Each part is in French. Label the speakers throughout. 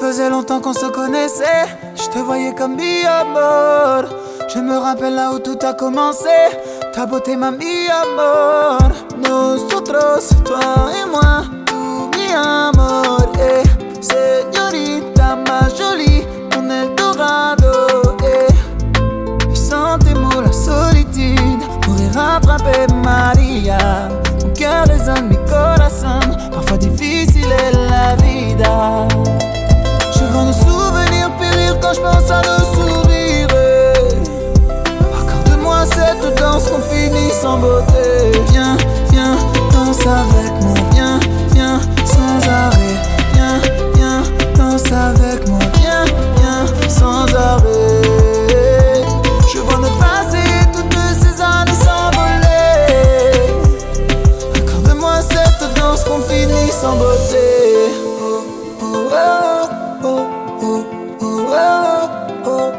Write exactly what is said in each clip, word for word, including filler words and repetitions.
Speaker 1: faisait longtemps qu'on se connaissait. Je te voyais comme mi amor. Je me rappelle là où tout a commencé. Ta beauté m'a mi amor. Nosotros, toi et moi, tout mi amor. Eh, señorita más jolie, mon Eldorado. Eh, et sans tes mots, la solitude pourrait rattraper Maria. Mon cœur résonne, mi corazón. Parfois difficile est la vida. Je vois nos souvenirs périr quand je pense à nos sourires. Accorde-moi cette danse qu'on finit sans beauté. Viens, viens, danse avec moi. Viens, viens, sans arrêt. Viens, viens, danse avec moi. Viens, viens, sans arrêt. Je vois notre passé et toutes ces années s'envoler. Accorde-moi cette danse qu'on finit sans beauté. Oh, oh, oh, oh, oh, oh, oh, oh,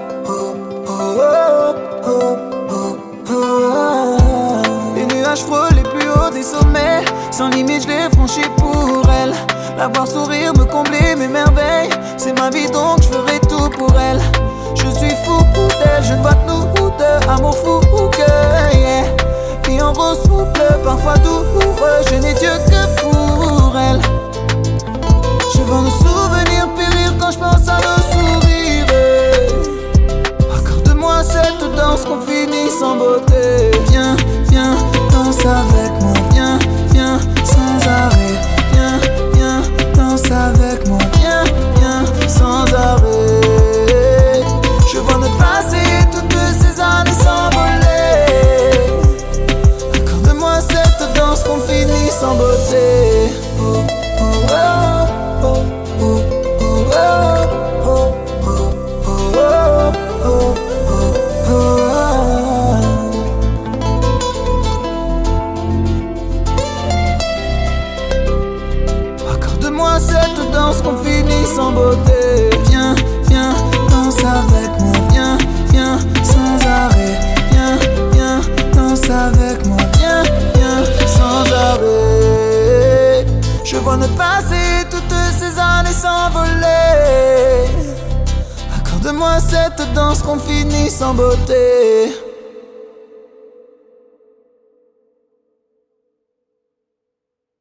Speaker 1: oh, oh, oh, oh. Les nuages frôlent les plus hauts des sommets. Sans limite je l'ai franchi pour elle. La voir sourire me combler mes merveilles. C'est ma vie donc je ferai tout pour elle. Je suis fou d'elle, je ne vois que nous deux. Amour fou que yeah. Vie en rose souple, parfois douloureux. Je n'ai Dieu que pour elle. Je vois nos souvenirs périr quand je pense à nos sourires. Accorde-moi cette danse qu'on finit sans beauté. Viens, viens, danse avec moi. Viens, viens, sans arrêt. Viens, viens, danse avec moi. Viens, viens, sans arrêt. Je vois notre passé et toutes ces années s'envoler. Accorde-moi cette danse qu'on finit sans beauté. Oh, oh, oh, oh, oh, oh, oh, oh, oh, oh, oh, oh. Accorde-moi cette danse qu'on finit sans beauté. Viens, viens, danse avec moi. Viens, viens, sans arrêt. Viens, viens, danse avec moi. Viens, viens, sans arrêt. Je vois notre passé et toutes ces années s'envoler. Accorde-moi cette danse qu'on finit sans beauté.